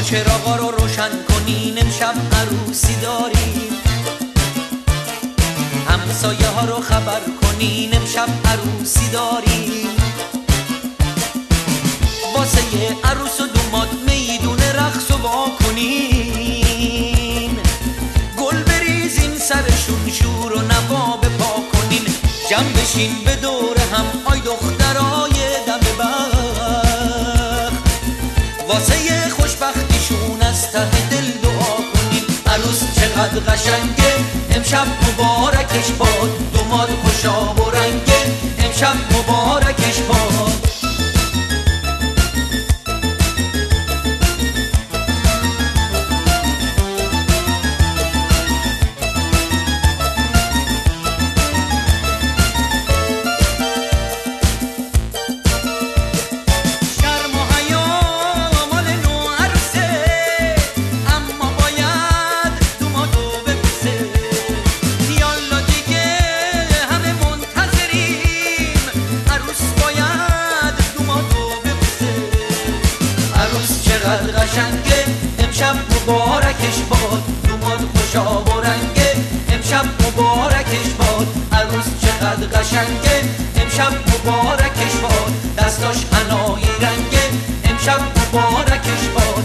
چراغا رو روشن کنین، امشب عروسی داریم. همسایه ها رو خبر کنین، امشب عروسی داریم. واسه عروس و دوماد میدون رقص و وا کنین. گل بریزین سرشون، شور و نوا بپا کنین. جمع بشین به دور هم، آی دخترای دم بخت. واسه خوشبختیشون از ته دل دعا کنین. عروس چقدر قشنگه، امشب مبارکش باد. دوماد خوشاب و رنگه، امشب مبارکش باد. قشنگه امشب مبارکش باد. دوماد خوشاب و رنگه، امشب مبارکش باد. عروس چقدر قشنگه، امشب مبارکش باد. دستاش حنایی رنگه، امشب مبارکش باد.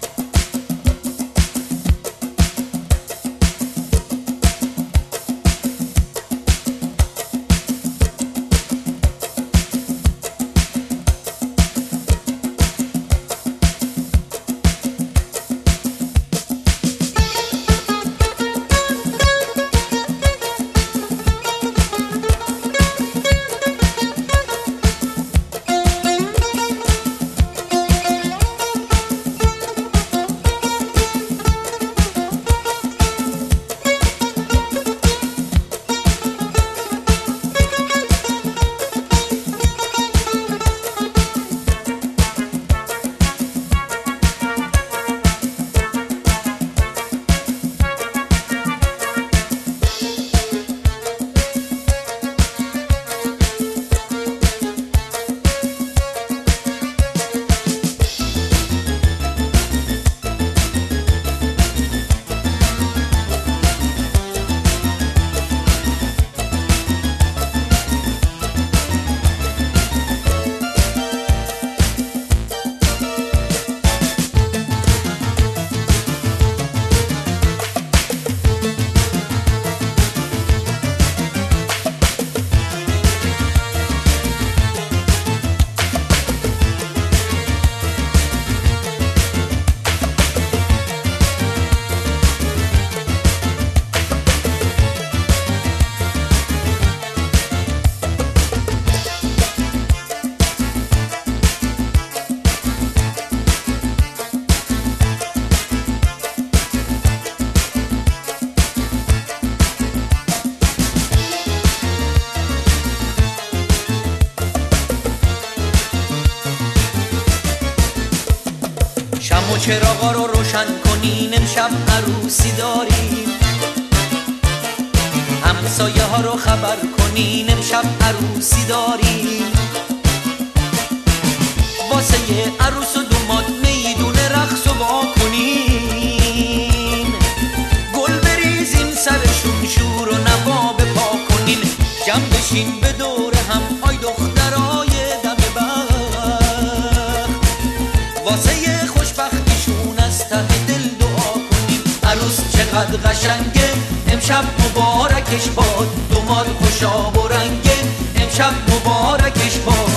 شمع و چراغا رو روشن کنین، امشب عروسی داریم. همسایه ها رو خبر کنین، امشب عروسی داریم. واسه عروس و دوماد میدون رقص و وا کنین. گل بریزین سرشون، شور و نوا بپا کنین. جمع بشین به دور هم، آی دخترای دم بخت. واسه خوشبختیشون از ته دل دعا کنین. عروس چقدر قشنگه، امشب مبارکش باد. دوماد خوشاب و رنگه، امشب مبارکش باد.